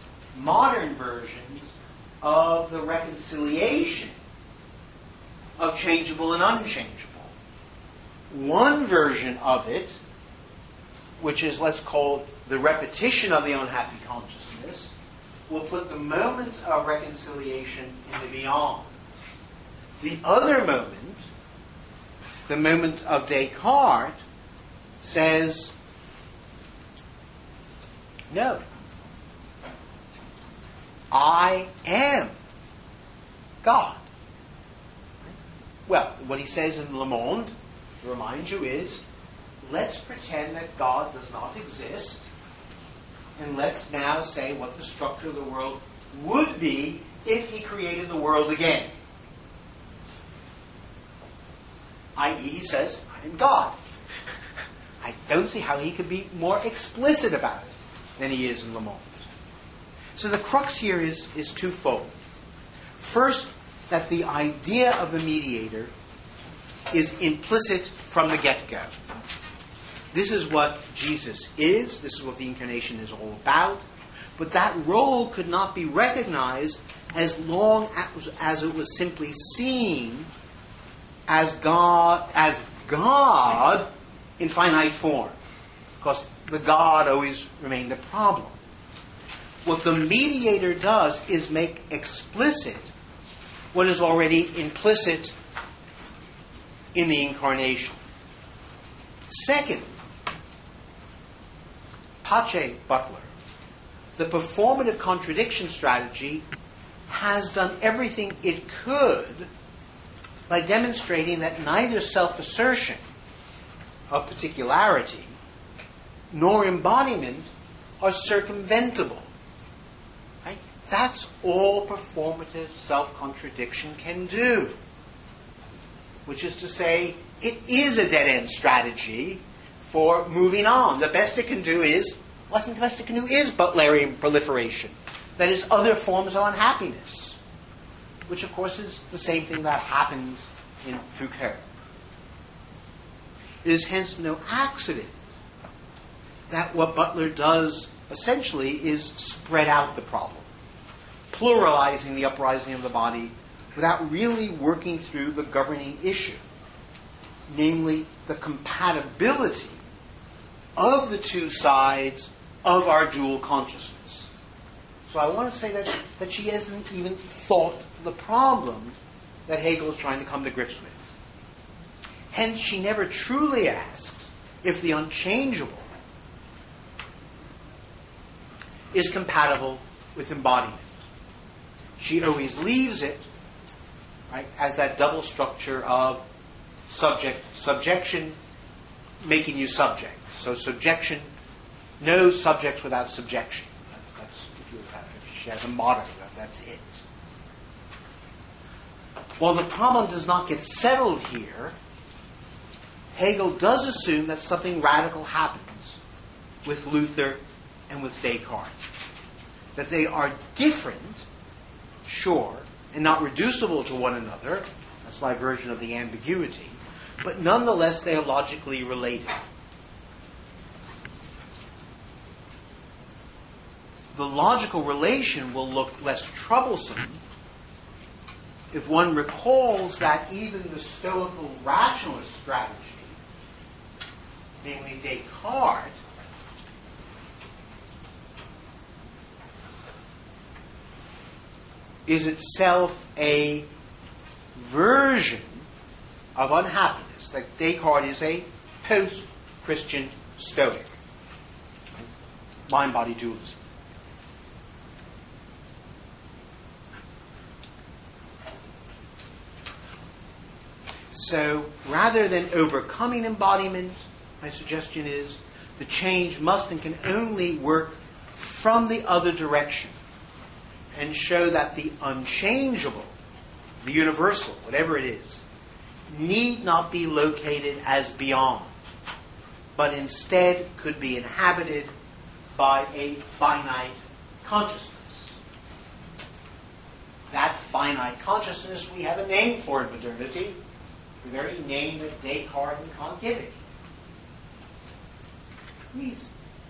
of the reconciliation of changeable and unchangeable. One version of it, which is, let's call it, the repetition of the unhappy consciousness, will put the moment of reconciliation in the beyond. The other moment, the moment of Descartes, says, no, I am God. Well, what he says in Le Monde, to remind you, is, let's pretend that God does not exist, and let's now say what the structure of the world would be if he created the world again. I.e., he says, I am God. I don't see how he could be more explicit about it than he is in Le Monde. So the crux here is twofold. First, that the idea of the mediator is implicit from the get-go. This is what Jesus is. This is what the incarnation is all about. But that role could not be recognized as long as it was simply seen as God in finite form. Because the God always remained a problem. What the mediator does is make explicit what is already implicit in the incarnation. Second, Pache Butler, the performative contradiction strategy has done everything it could by demonstrating that neither self-assertion of particularity nor embodiment are circumventable. Right? That's all performative self-contradiction can do. Which is to say, it is a dead-end strategy for moving on. The best it can do is, well, I think the best it can do is Butlerian proliferation. That is, other forms of unhappiness. Which, of course, is the same thing that happens in Foucault. It is hence no accident that what Butler does, essentially, is spread out the problem. Pluralizing the uprising of the body without really working through the governing issue. Namely, the compatibility of the two sides of our dual consciousness. So I want to say that she hasn't even thought the problem that Hegel is trying to come to grips with. Hence, she never truly asks if the unchangeable is compatible with embodiment. She always leaves it, right, as that double structure of subjection, making you subject. So subjection, no subject without subjection. That's if she has a motto, that's it. While the problem does not get settled here, Hegel does assume that something radical happens with Luther and with Descartes. That they are different, sure, and not reducible to one another. That's my version of the ambiguity. But nonetheless, they are logically related. The logical relation will look less troublesome if one recalls that even the Stoical rationalist strategy, namely Descartes, is itself a version of unhappiness. That Descartes is a post-Christian Stoic. Mind-body dualism. So, rather than overcoming embodiment, my suggestion is the change must and can only work from the other direction and show that the unchangeable, the universal, whatever it is, need not be located as beyond, but instead could be inhabited by a finite consciousness. That finite consciousness, we have a name for in modernity. The very name that Descartes and Kant give it. Reason.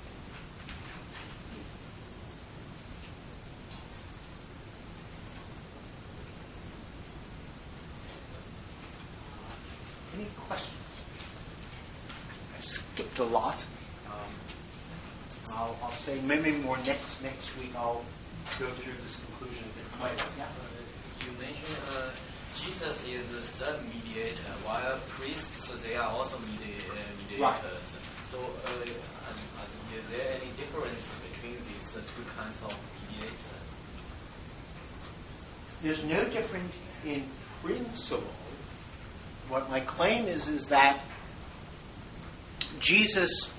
Any questions? I've skipped a lot. I'll say maybe more next week. I'll go through this conclusion a bit later. Yeah. You mentioned Jesus is the sub-mediator, while priests, they are also mediators. Right. So is there any difference between these two kinds of mediators? There's no difference in principle. What my claim is that Jesus,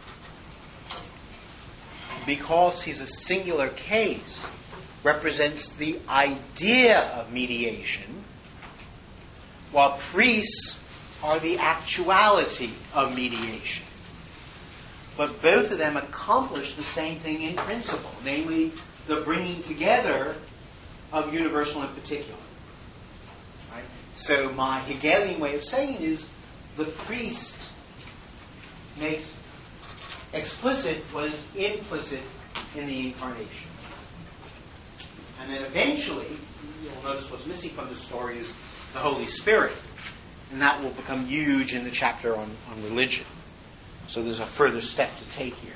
because he's a singular case, represents the idea of mediation, while priests are the actuality of mediation. But both of them accomplish the same thing in principle, namely the bringing together of universal and particular. Right? So my Hegelian way of saying is the priest makes explicit what is implicit in the incarnation. And then eventually, you'll notice what's missing from the story is the Holy Spirit. And that will become huge in the chapter on religion. So there's a further step to take here.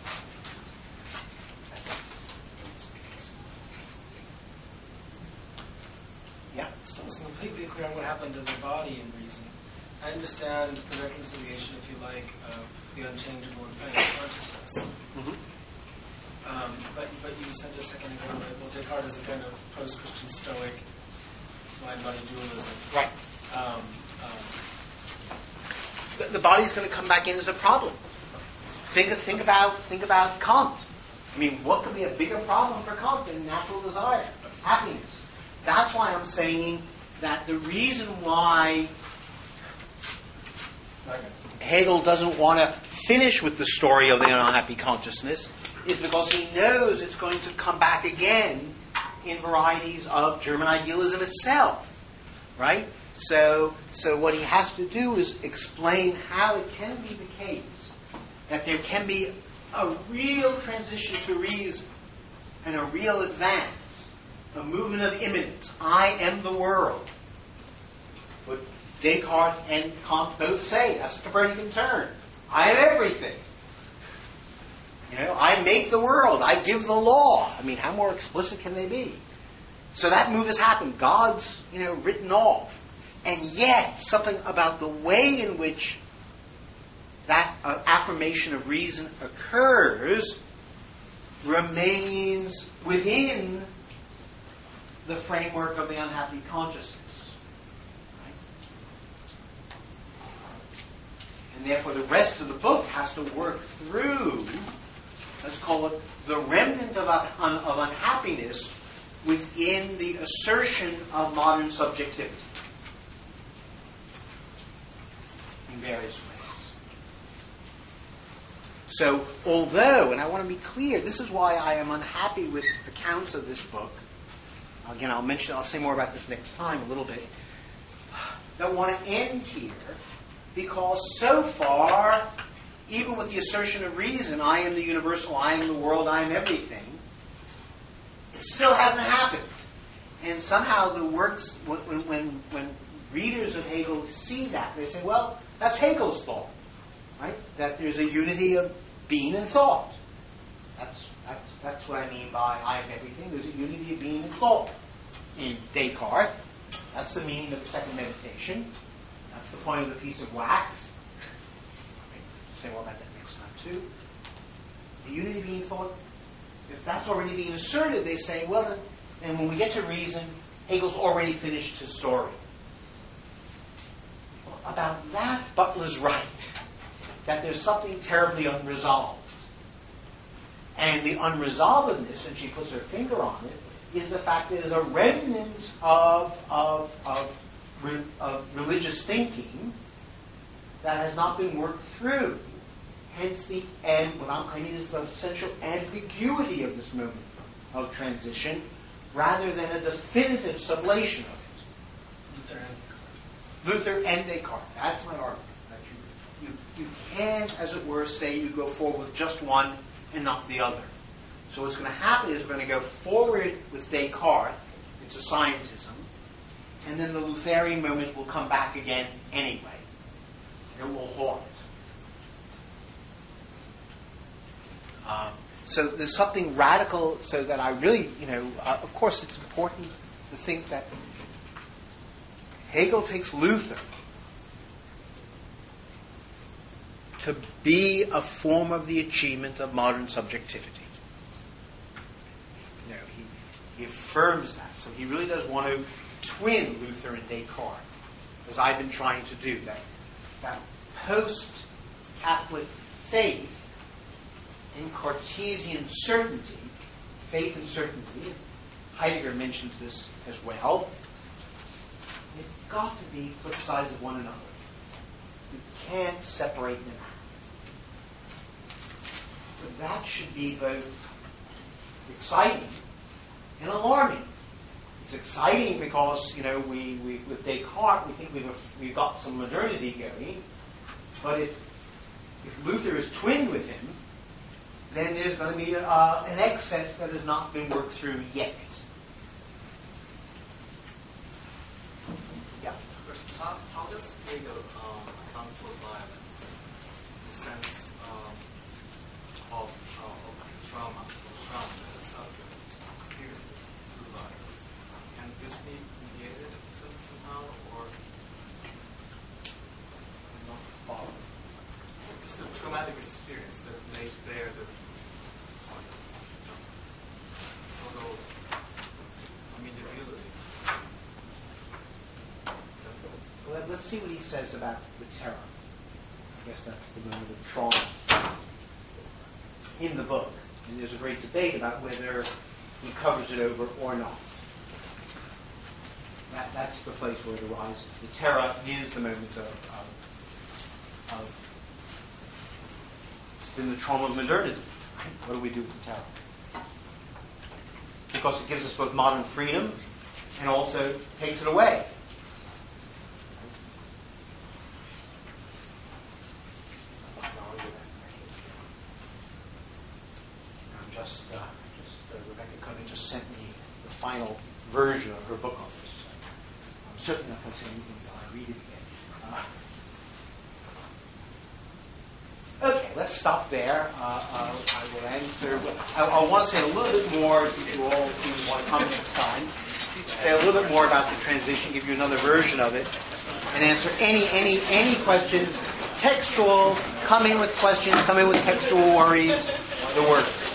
Yeah? So it's completely clear on what happened to the body in reason. I understand the reconciliation, if you like, of the unchangeable and finite consciousness. Mm-hmm. But you said a second ago that Descartes is a kind of post-Christian Stoic mind-body dualism. Right. The body's going to come back in as a problem. Think about Kant. I mean, what could be a bigger problem for Kant than natural desire, happiness? That's why I'm saying that the reason why Hegel doesn't want to finish with the story of the unhappy consciousness is because he knows it's going to come back again in varieties of German idealism itself, right? So what he has to do is explain how it can be the case that there can be a real transition to reason and a real advance, a movement of immanence. I am the world. What Descartes and Kant both say, that's the Copernican turn. I am everything. I make the world. I give the law. I mean, how more explicit can they be? So that move has happened. God's, written off. And yet, something about the way in which that affirmation of reason occurs remains within the framework of the unhappy consciousness. Right? And therefore, the rest of the book has to work through, let's call it, the remnant of unhappiness within the assertion of modern subjectivity. In various ways. So, although, and I want to be clear, this is why I am unhappy with accounts of this book. Again, I'll say more about this next time a little bit. I want to end here because so far, even with the assertion of reason, I am the universal, I am the world, I am everything, it still hasn't happened. And somehow the works, when readers of Hegel see that, they say, well, that's Hegel's thought, right? That there's a unity of being and thought. That's what I mean by I am everything. There's a unity of being and thought. In Descartes, that's the meaning of the second meditation. That's the point of the piece of wax. I'll say more about that next time too. The unity of being and thought, if that's already being asserted, they say, well, then when we get to reason, Hegel's already finished his story. About that, Butler's right. That there's something terribly unresolved. And the unresolvedness, and she puts her finger on it, is the fact that there's a remnant of religious thinking that has not been worked through. Hence what I'm claiming is the essential ambiguity of this movement of transition, rather than a definitive sublation of it. Luther and Descartes. That's my argument. That you can, as it were, say you go forward with just one and not the other. So what's going to happen is we're going to go forward with Descartes into scientism, and then the Lutheran moment will come back again anyway. It will haunt. So there's something radical, so that I really, of course it's important to think that Hegel takes Luther to be a form of the achievement of modern subjectivity. He affirms that. So he really does want to twin Luther and Descartes, as I've been trying to do. That post-Catholic faith in Cartesian certainty, faith and certainty, Heidegger mentions this as well, they've got to be flip sides of one another. You can't separate them out. But that should be both exciting and alarming. It's exciting because, we with Descartes, we think we've got some modernity going. But if Luther is twinned with him, then there's going to be an excess that has not been worked through yet. Yeah. How does Hegel account for violence in the sense of trauma as subject experiences through violence? Can this be mediated somehow, or Not follow. just a traumatic experience that lays bare the total immutability? Well, let's see what he says about the terror. I guess that's the moment of trauma in the book. And there's a great debate about whether he covers it over or not. That's the place where it arises. The terror is the moment of it's been the trauma of modernity. What do we do with the terror? Because it gives us both modern freedom and also takes it away. Rebecca Koenig just sent me the final version of her book on this. I'm certainly not going to say anything until I read it again. Okay, let's stop there. I will answer. I want to say a little bit more, if you all seem to want to come next time. Say a little bit more about the transition, give you another version of it, and answer any questions. Textual, come in with questions, come in with textual worries, the works.